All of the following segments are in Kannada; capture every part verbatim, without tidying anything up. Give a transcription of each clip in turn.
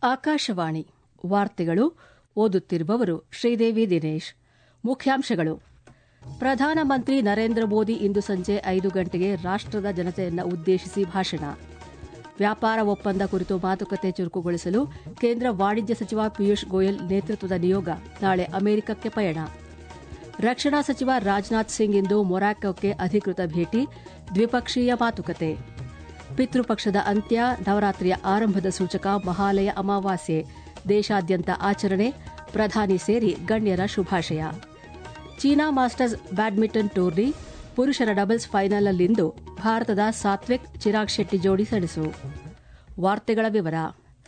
ಆಕಾಶವಾಣಿ ವಾರ್ತೆಗಳು ಓದುತ್ತಿರುವವರು ಶ್ರೀದೇವಿ ದಿನೇಶ್. ಮುಖ್ಯಾಂಶಗಳು: ಪ್ರಧಾನಮಂತ್ರಿ ನರೇಂದ್ರ ಮೋದಿ ಇಂದು ಸಂಜೆ ಐದು ಗಂಟೆಗೆ ರಾಷ್ಟದ ಜನತೆಯನ್ನು ಉದ್ದೇಶಿಸಿ ಭಾಷಣ. ವ್ಯಾಪಾರ ಒಪ್ಪಂದ ಕುರಿತು ಮಾತುಕತೆ ಚುರುಕುಗೊಳಿಸಲು ಕೇಂದ್ರ ವಾಣಿಜ್ಯ ಸಚಿವ ಪಿಯೂಷ್ ಗೋಯಲ್ ನೇತೃತ್ವದ ನಿಯೋಗ ನಾಳೆ ಅಮೆರಿಕಕ್ಕೆ ಪಯಣ. ರಕ್ಷಣಾ ಸಚಿವ ರಾಜನಾಥ್ ಸಿಂಗ್ ಇಂದು ಮೊರಾಕೋಕ್ಕೆ ಅಧಿಕೃತ ಭೇಟಿ, ದ್ವಿಪಕ್ಷೀಯ ಮಾತುಕತೆ. ಪಿತೃಪಕ್ಷದ ಅಂತ್ಯ, ನವರಾತ್ರಿಯ ಆರಂಭದ ಸೂಚಕ ಮಹಾಲಯ ಅಮಾವಾಸ್ಯೆ, ದೇಶಾದ್ಯಂತ ಆಚರಣೆ, ಪ್ರಧಾನಿ ಸೇರಿ ಗಣ್ಯರ ಶುಭಾಶಯ. ಚೀನಾ ಮಾಸ್ಟರ್ಸ್ ಬ್ಯಾಡ್ಮಿಂಟನ್ ಟೂರ್ನಿ ಪುರುಷರ ಡಬಲ್ಸ್ ಫೈನಲ್ನಲ್ಲಿಂದು ಭಾರತದ ಸಾತ್ವಿಕ್ ಚಿರಾಗ್ ಶೆಟ್ಟಿ ಜೋಡಿ ಸೆಣಸು. ವಾರ್ತೆಗಳ ವಿವರ.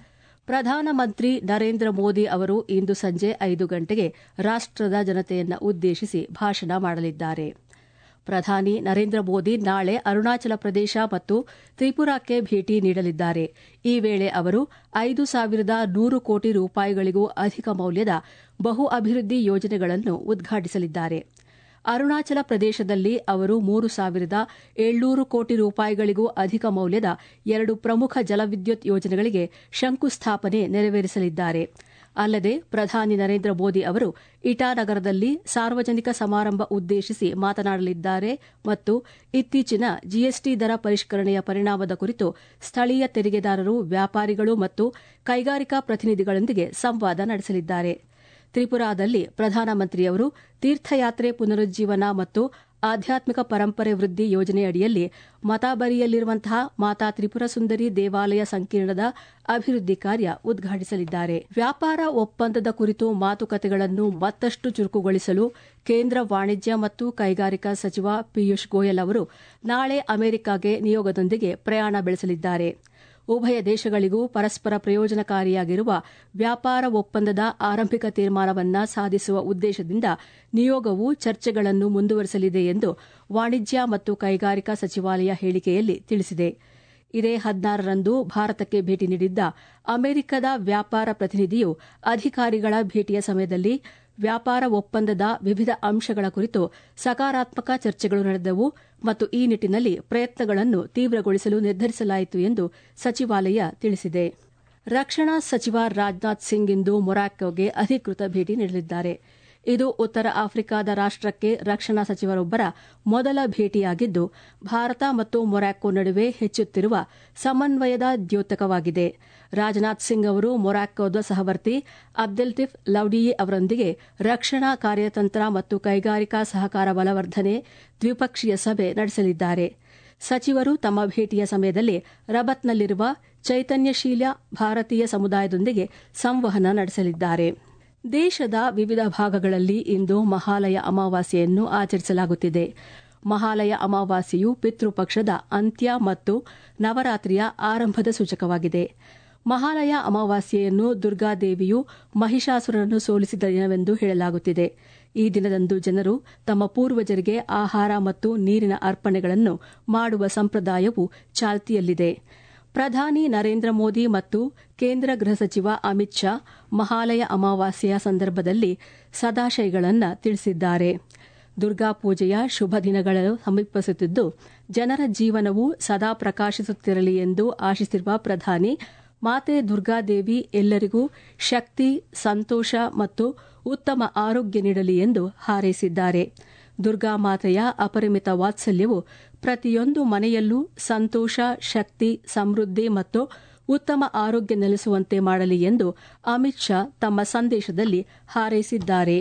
ಪ್ರಧಾನಮಂತ್ರಿ ನರೇಂದ್ರ ಮೋದಿ ಅವರು ಇಂದು ಸಂಜೆ ಐದು ಗಂಟೆಗೆ ರಾಷ್ಟದ ಜನತೆಯನ್ನು ಉದ್ದೇಶಿಸಿ ಭಾಷಣ ಮಾಡಲಿದ್ದಾರೆ. ಪ್ರಧಾನಿ ನರೇಂದ್ರ ಮೋದಿ ನಾಳೆ ಅರುಣಾಚಲ ಪ್ರದೇಶ ಮತ್ತು ತ್ರಿಪುರಾಕ್ಕೆ ಭೇಟಿ ನೀಡಲಿದ್ದಾರೆ. ಈ ವೇಳೆ ಅವರು ಐದು ಸಾವಿರದ ನೂರು ಕೋಟಿ ರೂಪಾಯಿಗಳಿಗೂ ಅಧಿಕ ಮೌಲ್ಯದ ಬಹು ಅಭಿವೃದ್ಧಿ ಯೋಜನೆಗಳನ್ನು ಉದ್ಘಾಟಿಸಲಿದ್ದಾರೆ. ಅರುಣಾಚಲ ಪ್ರದೇಶದಲ್ಲಿ ಅವರು ಮೂರು ಸಾವಿರದ ಏಳ್ನೂರು ಕೋಟಿ ರೂಪಾಯಿಗಳಿಗೂ ಅಧಿಕ ಮೌಲ್ಯದ ಎರಡು ಪ್ರಮುಖ ಜಲವಿದ್ಯುತ್ ಯೋಜನೆಗಳಿಗೆ ಶಂಕುಸ್ಥಾಪನೆ ನೆರವೇರಿಸಲಿದ್ದಾರೆ. ಅಲ್ಲದೆ ಪ್ರಧಾನಿ ನರೇಂದ್ರ ಮೋದಿ ಅವರು ಇಟಾನಗರದಲ್ಲಿ ಸಾರ್ವಜನಿಕ ಸಮಾರಂಭ ಉದ್ದೇಶಿಸಿ ಮಾತನಾಡಲಿದ್ದಾರೆ ಮತ್ತು ಇತ್ತೀಚಿನ ಜಿಎಸ್ಟಿ ದರ ಪರಿಷ್ಕರಣೆಯ ಪರಿಣಾಮದ ಕುರಿತು ಸ್ಥಳೀಯ ತೆರಿಗೆದಾರರು, ವ್ಯಾಪಾರಿಗಳು ಮತ್ತು ಕೈಗಾರಿಕಾ ಪ್ರತಿನಿಧಿಗಳೊಂದಿಗೆ ಸಂವಾದ ನಡೆಸಲಿದ್ದಾರೆ. ತ್ರಿಪುರಾದಲ್ಲಿ ಪ್ರಧಾನಮಂತ್ರಿಯವರು ತೀರ್ಥಯಾತ್ರೆ ಪುನರುಜ್ಜೀವನ ಮತ್ತು ಆಧ್ಯಾತ್ಮಿಕ ಪರಂಪರೆ ವೃದ್ಧಿ ಯೋಜನೆಯಡಿಯಲ್ಲಿ ಮತಾಬರಿಯಲ್ಲಿರುವಂತಹ ಮಾತಾ ತ್ರಿಪುರ ಸುಂದರಿ ದೇವಾಲಯ ಸಂಕೀರ್ಣದ ಅಭಿವೃದ್ಧಿ ಕಾರ್ಯ ಉದ್ಘಾಟಿಸಲಿದ್ದಾರೆ. ವ್ಯಾಪಾರ ಒಪ್ಪಂದದ ಕುರಿತು ಮಾತುಕತೆಗಳನ್ನು ಮತ್ತಷ್ಟು ಚುರುಕುಗೊಳಿಸಲು ಕೇಂದ್ರ ವಾಣಿಜ್ಯ ಮತ್ತು ಕೈಗಾರಿಕಾ ಸಚಿವ ಪಿಯೂಷ್ ಗೋಯಲ್ ಅವರು ನಾಳೆ ಅಮೆರಿಕಾಗೆ ನಿಯೋಗದೊಂದಿಗೆ ಪ್ರಯಾಣ ಬೆಳೆಸಲಿದ್ದಾರೆ. ಉಭಯ ದೇಶಗಳಿಗೂ ಪರಸ್ಪರ ಪ್ರಯೋಜನಕಾರಿಯಾಗಿರುವ ವ್ಯಾಪಾರ ಒಪ್ಪಂದದ ಆರಂಭಿಕ ತೀರ್ಮಾನವನ್ನು ಸಾಧಿಸುವ ಉದ್ದೇಶದಿಂದ ನಿಯೋಗವು ಚರ್ಚೆಗಳನ್ನು ಮುಂದುವರೆಸಲಿದೆ ಎಂದು ವಾಣಿಜ್ಯ ಮತ್ತು ಕೈಗಾರಿಕಾ ಸಚಿವಾಲಯ ಹೇಳಿಕೆಯಲ್ಲಿ ತಿಳಿಸಿದೆ. ಇದೇ ಹದಿನಾರರಂದು ಭಾರತಕ್ಕೆ ಭೇಟಿ ನೀಡಿದ್ದ ಅಮೆರಿಕದ ವ್ಯಾಪಾರ ಪ್ರತಿನಿಧಿಯು ಅಧಿಕಾರಿಗಳ ಭೇಟಿಯ ಸಮಯದಲ್ಲಿ ವ್ಯಾಪಾರ ಒಪ್ಪಂದದ ವಿವಿಧ ಅಂಶಗಳ ಕುರಿತು ಸಕಾರಾತ್ಮಕ ಚರ್ಚೆಗಳು ನಡೆದವು ಮತ್ತು ಈ ನಿಟ್ಟಿನಲ್ಲಿ ಪ್ರಯತ್ನಗಳನ್ನು ತೀವ್ರಗೊಳಿಸಲು ನಿರ್ಧರಿಸಲಾಯಿತು ಎಂದು ಸಚಿವಾಲಯ ತಿಳಿಸಿದೆ. ರಕ್ಷಣಾ ಸಚಿವ ರಾಜನಾಥ್ ಸಿಂಗ್ ಇಂದು ಮೊರಾಕೋಗೆ ಅಧಿಕೃತ ಭೇಟಿ ನೀಡಲಿದ್ದಾರೆ. ಇದು ಉತ್ತರ ಆಫ್ರಿಕಾದ ರಾಷ್ಟಕ್ಕೆ ರಕ್ಷಣಾ ಸಚಿವರೊಬ್ಬರ ಮೊದಲ ಭೇಟಿಯಾಗಿದ್ದು, ಭಾರತ ಮತ್ತು ಮೊರಾಕೊ ನಡುವೆ ಹೆಚ್ಚುತ್ತಿರುವ ಸಮನ್ವಯದ ದ್ಯೋತಕವಾಗಿದೆ. ರಾಜನಾಥ್ ಸಿಂಗ್ ಅವರು ಮೊರಾಕೋದ ಸಹವರ್ತಿ ಅಬ್ದೆಲ್ತಿಫ್ ಲೌಡಿಯಿ ಅವರೊಂದಿಗೆ ರಕ್ಷಣಾ ಕಾರ್ಯತಂತ್ರ ಮತ್ತು ಕೈಗಾರಿಕಾ ಸಹಕಾರ ಬಲವರ್ಧನೆ ದ್ವಿಪಕ್ಷೀಯ ಸಭೆ ನಡೆಸಲಿದ್ದಾರೆ. ಸಚಿವರು ತಮ್ಮ ಭೇಟಿಯ ಸಮಯದಲ್ಲಿ ರಬತ್ನಲ್ಲಿರುವ ಚೈತನ್ಯಶೀಲ ಭಾರತೀಯ ಸಮುದಾಯದೊಂದಿಗೆ ಸಂವಹನ ನಡೆಸಲಿದ್ದಾರೆ. ದೇಶದ ವಿವಿಧ ಭಾಗಗಳಲ್ಲಿ ಇಂದು ಮಹಾಲಯ ಅಮಾವಾಸ್ಯೆಯನ್ನು ಆಚರಿಸಲಾಗುತ್ತಿದೆ. ಮಹಾಲಯ ಅಮಾವಾಸ್ಯೆಯು ಪಿತೃಪಕ್ಷದ ಅಂತ್ಯ ಮತ್ತು ನವರಾತ್ರಿಯ ಆರಂಭದ ಸೂಚಕವಾಗಿದೆ. ಮಹಾಲಯ ಅಮಾವಾಸ್ಯೆಯನ್ನು ದುರ್ಗಾದೇವಿಯು ಮಹಿಷಾಸುರನನ್ನು ಸೋಲಿಸಿದ ದಿನವೆಂದು ಹೇಳಲಾಗುತ್ತಿದೆ. ಈ ದಿನದಂದು ಜನರು ತಮ್ಮ ಪೂರ್ವಜರಿಗೆ ಆಹಾರ ಮತ್ತು ನೀರಿನ ಅರ್ಪಣೆಗಳನ್ನು ಮಾಡುವ ಸಂಪ್ರದಾಯವು ಚಾಲ್ತಿಯಲ್ಲಿದೆ. ಪ್ರಧಾನಿ ನರೇಂದ್ರ ಮೋದಿ ಮತ್ತು ಕೇಂದ್ರ ಗೃಹ ಸಚಿವ ಅಮಿತ್ ಶಾ ಮಹಾಲಯ ಅಮಾವಾಸ್ಯೆಯ ಸಂದರ್ಭದಲ್ಲಿ ಸದಾಶಯಗಳನ್ನು ತಿಳಿಸಿದ್ದಾರೆ. ದುರ್ಗಾ ಪೂಜೆಯ ಶುಭ ದಿನಗಳು ಸಮೀಪಿಸುತ್ತಿದ್ದು, ಜನರ ಜೀವನವು ಸದಾ ಪ್ರಕಾಶಿಸುತ್ತಿರಲಿ ಎಂದು ಆಶಿಸಿರುವ ಪ್ರಧಾನಿ, ಮಾತೆ ದುರ್ಗಾದೇವಿ ಎಲ್ಲರಿಗೂ ಶಕ್ತಿ, ಸಂತೋಷ ಮತ್ತು ಉತ್ತಮ ಆರೋಗ್ಯ ನೀಡಲಿ ಎಂದು ಹಾರೈಸಿದ್ದಾರೆ. ದುರ್ಗಾ ಮಾತೆಯ ಅಪರಿಮಿತ ವಾತ್ಸಲ್ಯವು ಪ್ರತಿಯೊಂದು ಮನೆಯಲ್ಲೂ ಸಂತೋಷ, ಶಕ್ತಿ, ಸಮೃದ್ಧಿ ಮತ್ತು ಉತ್ತಮ ಆರೋಗ್ಯ ನೆಲೆಸುವಂತೆ ಮಾಡಲಿ ಎಂದು ಅಮಿತ್ ಶಾ ತಮ್ಮ ಸಂದೇಶದಲ್ಲಿ ಹಾರೈಸಿದ್ದಾರೆ.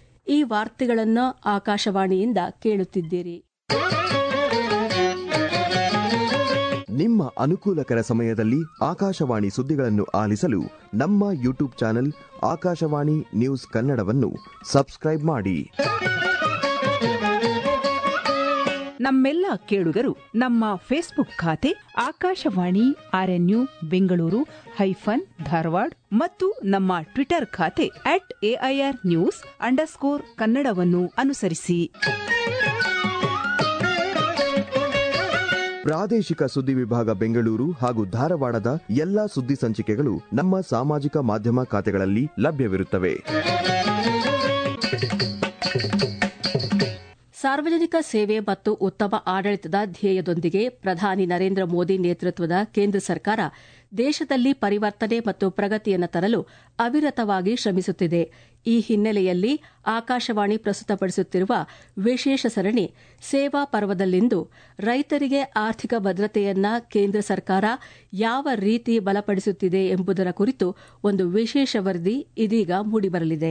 ಈ ವಾರ್ತೆಗಳನ್ನು ಆಕಾಶವಾಣಿಯಿಂದ ಕೇಳುತ್ತಿದ್ದೀರಿ. ನಿಮ್ಮ ಅನುಕೂಲಕರ ಸಮಯದಲ್ಲಿ ಆಕಾಶವಾಣಿ ಸುದ್ದಿಗಳನ್ನು ಆಲಿಸಲು ನಮ್ಮ ಯೂಟ್ಯೂಬ್ ಚಾನೆಲ್ ಆಕಾಶವಾಣಿ ನ್ಯೂಸ್ ಕನ್ನಡವನ್ನು ಸಬ್ಸ್ಕ್ರೈಬ್ ಮಾಡಿ. ನಮ್ಮೆಲ್ಲ ಕೇಳುಗರು ನಮ್ಮ ಫೇಸ್ಬುಕ್ ಖಾತೆ ಆಕಾಶವಾಣಿ ಆರ್ಎನ್ಯು ಬೆಂಗಳೂರು ಹೈಫನ್ ಧಾರವಾಡ ಮತ್ತು ನಮ್ಮ ಟ್ವಿಟರ್ ಖಾತೆ ಅಟ್ ಎಐಆರ್ ನ್ಯೂಸ್ ಅಂಡರ್ಸ್ಕೋರ್ ಕನ್ನಡವನ್ನು ಅನುಸರಿಸಿ. ಪ್ರಾದೇಶಿಕ ಸುದ್ದಿ ವಿಭಾಗ ಬೆಂಗಳೂರು ಹಾಗೂ ಧಾರವಾಡದ ಎಲ್ಲಾ ಸುದ್ದಿ ಸಂಚಿಕೆಗಳು ನಮ್ಮ ಸಾಮಾಜಿಕ ಮಾಧ್ಯಮ ಖಾತೆಗಳಲ್ಲಿ ಲಭ್ಯವಿರುತ್ತವೆ. ಸಾರ್ವಜನಿಕ ಸೇವೆ ಮತ್ತು ಉತ್ತಮ ಆಡಳಿತದ ಧ್ಯೇಯದೊಂದಿಗೆ ಪ್ರಧಾನಿ ನರೇಂದ್ರ ಮೋದಿ ನೇತೃತ್ವದ ಕೇಂದ್ರ ಸರ್ಕಾರ ದೇಶದಲ್ಲಿ ಪರಿವರ್ತನೆ ಮತ್ತು ಪ್ರಗತಿಯನ್ನು ತರಲು ಅವಿರತವಾಗಿ ಶ್ರಮಿಸುತ್ತಿದೆ. ಈ ಹಿನ್ನೆಲೆಯಲ್ಲಿ ಆಕಾಶವಾಣಿ ಪ್ರಸ್ತುತಪಡಿಸುತ್ತಿರುವ ವಿಶೇಷ ಸರಣಿ ಸೇವಾ ಪರ್ವದಲ್ಲಿಂದು ರೈತರಿಗೆ ಆರ್ಥಿಕ ಭದ್ರತೆಯನ್ನ ಕೇಂದ್ರ ಸರ್ಕಾರ ಯಾವ ರೀತಿ ಬಲಪಡಿಸುತ್ತಿದೆ ಎಂಬುದರ ಕುರಿತು ಒಂದು ವಿಶೇಷ ವರದಿ ಇದೀಗ ಮೂಡಿಬರಲಿದೆ.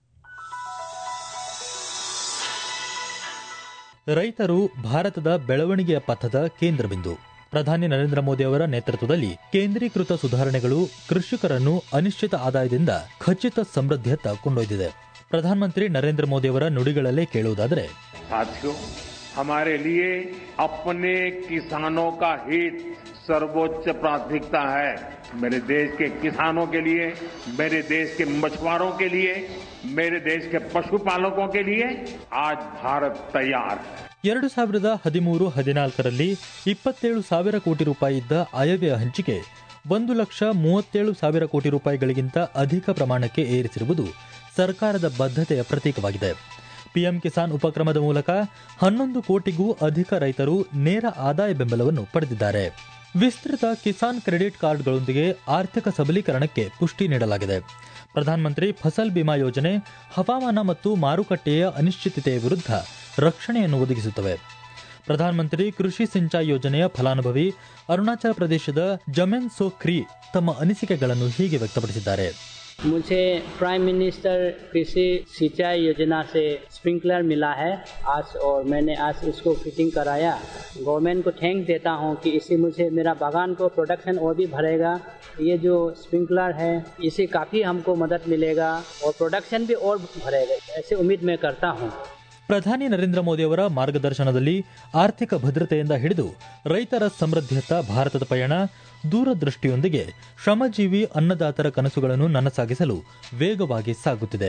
ರೈತರು ಭಾರತದ ಬೆಳವಣಿಗೆಯ ಪಥದ ಕೇಂದ್ರಬಿಂದು. ಪ್ರಧಾನಿ ನರೇಂದ್ರ ಮೋದಿ ಅವರ ನೇತೃತ್ವದಲ್ಲಿ ಕೇಂದ್ರೀಕೃತ ಸುಧಾರಣೆಗಳು ಕೃಷಿಕರನ್ನು ಅನಿಶ್ಚಿತ ಆದಾಯದಿಂದ ಖಚಿತ ಸಮೃದ್ಧಿಯತ್ತ ಕೊಂಡೊಯ್ದಿದೆ. ಪ್ರಧಾನಮಂತ್ರಿ ನರೇಂದ್ರ ಮೋದಿ ಅವರ ನುಡಿಗಳಲ್ಲೇ ಕೇಳುವುದಾದರೆ, साथियों, हमारे लिए अपने किसानों का हित सर्वोच्च प्राथमिकता है. मेरे देश के किसानों के लिए, मेरे देश के मछुआरों के लिए, मेरे देश के पशुपालकों के लिए आज भारत तैयार है. ಎರಡು ಸಾವಿರದ ಹದಿಮೂರು ಹದಿನಾಲ್ಕರಲ್ಲಿ ಇಪ್ಪತ್ತೇಳು ಸಾವಿರ ಕೋಟಿ ರೂಪಾಯಿ ಇದ್ದ ಆಯವ್ಯಯ ಹಂಚಿಕೆ ಒಂದು ಲಕ್ಷ ಮೂವತ್ತೇಳು ಸಾವಿರ ಕೋಟಿ ರೂಪಾಯಿಗಳಿಗಿಂತ ಅಧಿಕ ಪ್ರಮಾಣಕ್ಕೆ ಏರಿಸಿರುವುದು ಸರ್ಕಾರದ ಬದ್ಧತೆಯ ಪ್ರತೀಕವಾಗಿದೆ. ಪಿಎಂ ಕಿಸಾನ್ ಉಪಕ್ರಮದ ಮೂಲಕ ಹನ್ನೊಂದು ಕೋಟಿಗೂ ಅಧಿಕ ರೈತರು ನೇರ ಆದಾಯ ಬೆಂಬಲವನ್ನು ಪಡೆದಿದ್ದಾರೆ. ವಿಸ್ತೃತ ಕಿಸಾನ್ ಕ್ರೆಡಿಟ್ ಕಾರ್ಡ್ಗಳೊಂದಿಗೆ ಆರ್ಥಿಕ ಸಬಲೀಕರಣಕ್ಕೆ ಪುಷ್ಟಿ ನೀಡಲಾಗಿದೆ. ಪ್ರಧಾನಮಂತ್ರಿ ಫಸಲ್ ಬಿಮಾ ಯೋಜನೆ ಹವಾಮಾನ ಮತ್ತು ಮಾರುಕಟ್ಟೆಯ ಅನಿಶ್ಚಿತತೆಯ ವಿರುದ್ಧ ರಕ್ಷಣೆಯನ್ನು ಒದಗಿಸುತ್ತವೆ. ಪ್ರಧಾನಮಂತ್ರಿ ಕೃಷಿ ಸಿಂಚಾಯಿ ಯೋಜನೆಯ ಫಲಾನುಭವಿ ಅರುಣಾಚಲ ಪ್ರದೇಶದ ಜಮೆನ್ ಸೋಖ್ರಿ ತಮ್ಮ ಅನಿಸಿಕೆಗಳನ್ನು ಹೀಗೆ ವ್ಯಕ್ತಪಡಿಸಿದ್ದಾರೆ. मुझे प्राइम मिनिस्टर कृषि सिंचाई योजना से स्प्रिंकलर मिला है आज, और मैंने आज उसको फिटिंग कराया. गवर्नमेंट को थैंक देता हूँ कि इससे मुझे मेरा बागान को प्रोडक्शन और भी बढ़ेगा. ये जो स्प्रिंकलर है इससे काफ़ी हमको मदद मिलेगा और प्रोडक्शन भी और बढ़ेगा, ऐसे उम्मीद मैं करता हूँ. ಪ್ರಧಾನಿ ನರೇಂದ್ರ ಮೋದಿ ಅವರ ಮಾರ್ಗದರ್ಶನದಲ್ಲಿ ಆರ್ಥಿಕ ಭದ್ರತೆಯಿಂದ ಹಿಡಿದು ರೈತರ ಸಮೃದ್ಧಿಯತ್ತ ಭಾರತದ ಪಯಣ ದೂರದೃಷ್ಟಿಯೊಂದಿಗೆ ಶ್ರಮಜೀವಿ ಅನ್ನದಾತರ ಕನಸುಗಳನ್ನು ನನಸಾಗಿಸಲು ವೇಗವಾಗಿ ಸಾಗುತ್ತಿದೆ.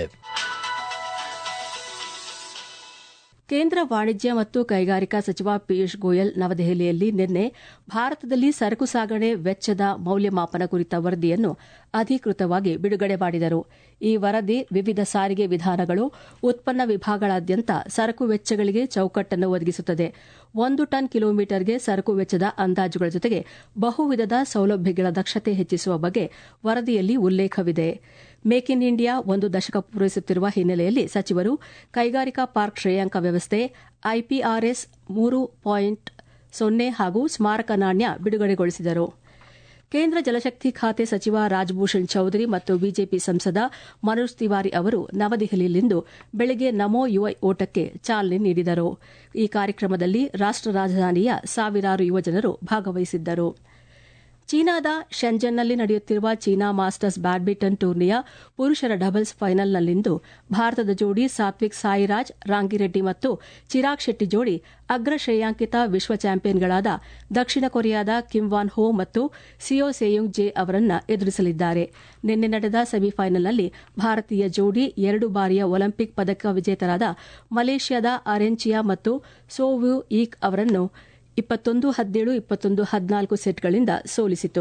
ಕೇಂದ್ರ ವಾಣಿಜ್ಯ ಮತ್ತು ಕೈಗಾರಿಕಾ ಸಚಿವ ಪಿಯೂಷ್ ಗೋಯಲ್ ನವದೆಹಲಿಯಲ್ಲಿ ನಿನ್ನೆ ಭಾರತದಲ್ಲಿ ಸರಕು ಸಾಗಣೆ ವೆಚ್ಚದ ಮೌಲ್ಯಮಾಪನ ಕುರಿತ ವರದಿಯನ್ನು ಅಧಿಕೃತವಾಗಿ ಬಿಡುಗಡೆ ಮಾಡಿದರು. ಈ ವರದಿ ವಿವಿಧ ಸಾರಿಗೆ ವಿಧಾನಗಳು, ಉತ್ಪನ್ನ ವಿಭಾಗಗಳಾದ್ಯಂತ ಸರಕು ವೆಚ್ಚಗಳಿಗೆ ಚೌಕಟ್ಟನ್ನು ಒದಗಿಸುತ್ತದೆ. ಒಂದು ಟನ್ ಕಿಲೋಮೀಟರ್ಗೆ ಸರಕು ವೆಚ್ಚದ ಅಂದಾಜುಗಳ ಜೊತೆಗೆ ಬಹುವಿಧದ ಸೌಲಭ್ಯಗಳ ದಕ್ಷತೆ ಹೆಚ್ಚಿಸುವ ಬಗ್ಗೆ ವರದಿಯಲ್ಲಿ ಉಲ್ಲೇಖವಿದೆ. ಮೇಕ್ ಇನ್ ಇಂಡಿಯಾ ಒಂದು ದಶಕ ಪೂರೈಸುತ್ತಿರುವ ಹಿನ್ನೆಲೆಯಲ್ಲಿ ಸಚಿವರು ಕೈಗಾರಿಕಾ ಪಾರ್ಕ್ ಶ್ರೇಯಾಂಕ ವ್ಯವಸ್ಥೆ, ಐಪಿಆರ್ಎಸ್ ಮೂರು ಪಾಯಿಂಟ್ ಸೊನ್ನೆ ಹಾಗೂ ಸ್ಮಾರಕ ನಾಣ್ಯ ಬಿಡುಗಡೆಗೊಳಿಸಿದರು. ಕೇಂದ್ರ ಜಲಶಕ್ತಿ ಖಾತೆ ಸಚಿವ ರಾಜಭೂಷಣ್ ಚೌಧರಿ ಮತ್ತು ಬಿಜೆಪಿ ಸಂಸದ ಮನೋಜ್ ತಿವಾರಿ ಅವರು ನವದೆಹಲಿಯಲ್ಲಿಂದು ಬೆಳಗ್ಗೆ ನಮೋ ಯುವ ಓಟಕ್ಕೆ ಚಾಲನೆ ನೀಡಿದರು. ಈ ಕಾರ್ಯಕ್ರಮದಲ್ಲಿ ರಾಷ್ಟ ರಾಜಧಾನಿಯ ಸಾವಿರಾರು ಯುವಜನರು ಭಾಗವಹಿಸಿದ್ದರು. ಚೀನಾದ ಶೆಂಜನ್ನಲ್ಲಿ ನಡೆಯುತ್ತಿರುವ ಚೀನಾ ಮಾಸ್ಟರ್ಸ್ ಬ್ಯಾಡ್ಮಿಂಟನ್ ಟೂರ್ನಿಯ ಪುರುಷರ ಡಬಲ್ಸ್ ಫೈನಲ್ನಲ್ಲಿಂದು ಭಾರತದ ಜೋಡಿ ಸಾತ್ವಿಕ್ ಸಾಯಿರಾಜ್, ರಾಂಗಿರೆಡ್ಡಿ ಮತ್ತು ಚಿರಾಗ್ ಶೆಟ್ಟಿ ಜೋಡಿ ಅಗ್ರ ಶ್ರೇಯಾಂಕಿತ ವಿಶ್ವ ಚಾಂಪಿಯನ್ಗಳಾದ ದಕ್ಷಿಣ ಕೊರಿಯಾದ ಕಿಮ್ ವಾನ್ ಹೋ ಮತ್ತು ಸಿಯೋ ಸೆಯುಂಗ್ ಜೆ ಅವರನ್ನು ಎದುರಿಸಲಿದ್ದಾರೆ. ನಿನ್ನೆ ನಡೆದ ಸೆಮಿಫೈನಲ್ನಲ್ಲಿ ಭಾರತೀಯ ಜೋಡಿ ಎರಡು ಬಾರಿಯ ಒಲಿಂಪಿಕ್ ಪದಕ ವಿಜೇತರಾದ ಮಲೇಷ್ಯಾದ ಅರೆನ್ಚಿಯಾ ಮತ್ತು ಸೋ ವ್ಯೂ ಈಕ್ ಅವರನ್ನು ಇಪ್ಪತ್ತೊಂದು ಹದಿನೇಳು ಇಪ್ಪತ್ತೊಂದು ಹದಿನಾಲ್ಕು ಸೆಟ್ಗಳಿಂದ ಸೋಲಿಸಿತು.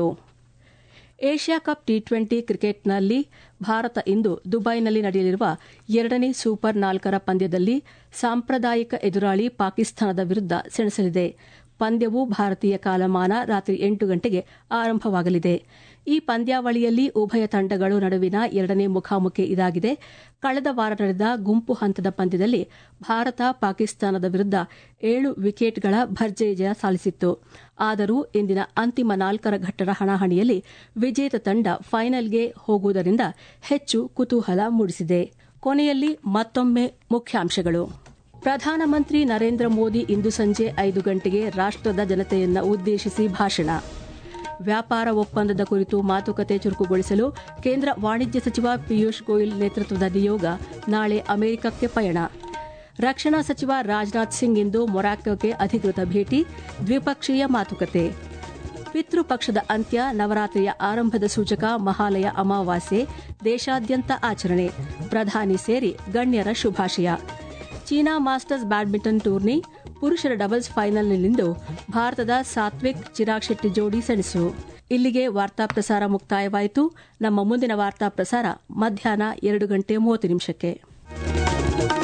ಏಷ್ಯಾ ಕಪ್ ಟಿ ಟ್ವೆಂಟಿ ಕ್ರಿಕೆಟ್ನಲ್ಲಿ ಭಾರತ ಇಂದು ದುಬೈನಲ್ಲಿ ನಡೆಯಲಿರುವ ಎರಡನೇ ಸೂಪರ್ ನಾಲ್ಕರ ಪಂದ್ಯದಲ್ಲಿ ಸಾಂಪ್ರದಾಯಿಕ ಎದುರಾಳಿ ಪಾಕಿಸ್ತಾನದ ವಿರುದ್ಧ ಸೆಣಸಲಿದೆ. ಪಂದ್ಯವು ಭಾರತೀಯ ಕಾಲಮಾನ ರಾತ್ರಿ ಎಂಟು ಗಂಟೆಗೆ ಆರಂಭವಾಗಲಿದೆ. ಈ ಪಂದ್ಯಾವಳಿಯಲ್ಲಿ ಉಭಯ ತಂಡಗಳು ನಡುವಿನ ಎರಡನೇ ಮುಖಾಮುಖಿ ಇದಾಗಿದೆ. ಕಳೆದ ವಾರ ನಡೆದ ಗುಂಪು ಹಂತದ ಪಂದ್ಯದಲ್ಲಿ ಭಾರತ ಪಾಕಿಸ್ತಾನದ ವಿರುದ್ಧ ಏಳು ವಿಕೆಟ್ಗಳ ಭರ್ಜರಿ ಜಯ ಸಾಧಿಸಿತ್ತು. ಆದರೂ ಇಂದಿನ ಅಂತಿಮ ನಾಲ್ಕರ ಘಟ್ಟದ ಹಣಾಹಣಿಯಲ್ಲಿ ವಿಜೇತ ತಂಡ ಫೈನಲ್ಗೆ ಹೋಗುವುದರಿಂದ ಹೆಚ್ಚು ಕುತೂಹಲ ಮೂಡಿಸಿದೆ. ಕೊನೆಯಲ್ಲಿ ಮತ್ತೊಮ್ಮೆ ಮುಖ್ಯಾಂಶಗಳು. ಪ್ರಧಾನಮಂತ್ರಿ ನರೇಂದ್ರ ಮೋದಿ ಇಂದು ಸಂಜೆ ಐದು ಗಂಟೆಗೆ ರಾಷ್ಟದ ಜನತೆಯನ್ನು ಉದ್ದೇಶಿಸಿ ಭಾಷಣ. ವ್ಯಾಪಾರ ಒಪ್ಪಂದದ ಕುರಿತು ಮಾತುಕತೆ ಚುರುಕುಗೊಳಿಸಲು ಕೇಂದ್ರ ವಾಣಿಜ್ಯ ಸಚಿವ ಪಿಯೂಷ್ ಗೋಯಲ್ ನೇತೃತ್ವದ ನಿಯೋಗ ನಾಳೆ ಅಮೆರಿಕಕ್ಕೆ ಪಯಣ. ರಕ್ಷಣಾ ಸಚಿವ ರಾಜನಾಥ್ ಸಿಂಗ್ ಇಂದು ಮೊರಾಕೋಗೆ ಅಧಿಕೃತ ಭೇಟಿ, ದ್ವಿಪಕ್ಷೀಯ ಮಾತುಕತೆ. ಪಿತೃಪಕ್ಷದ ಅಂತ್ಯ, ನವರಾತ್ರಿಯ ಆರಂಭದ ಸೂಚಕ ಮಹಾಲಯ ಅಮಾವಾಸ್ಯೆ, ದೇಶಾದ್ಯಂತ ಆಚರಣೆ. ಪ್ರಧಾನಿ ಸೇರಿ ಗಣ್ಯರ ಶುಭಾಶಯ. ಚೀನಾ ಮಾಸ್ಟರ್ಸ್ ಬ್ಯಾಡ್ಮಿಂಟನ್ ಟೂರ್ನಿ ಪುರುಷರ ಡಬಲ್ಸ್ ಫೈನಲ್ನಲ್ಲಿಂದು ಭಾರತದ ಸಾತ್ವಿಕ್ ಚಿರಾಗ್ ಶೆಟ್ಟಿ ಜೋಡಿ ಸೆಣಸು. ಇಲ್ಲಿಗೆ ವಾರ್ತಾ ಪ್ರಸಾರ ಮುಕ್ತಾಯವಾಯಿತು. ನಮ್ಮ ಮುಂದಿನ ವಾರ್ತಾ ಪ್ರಸಾರ ಮಧ್ಯಾಹ್ನ ಎರಡು ಗಂಟೆ ಮೂವತ್ತು ನಿಮಿಷಕ್ಕೆ.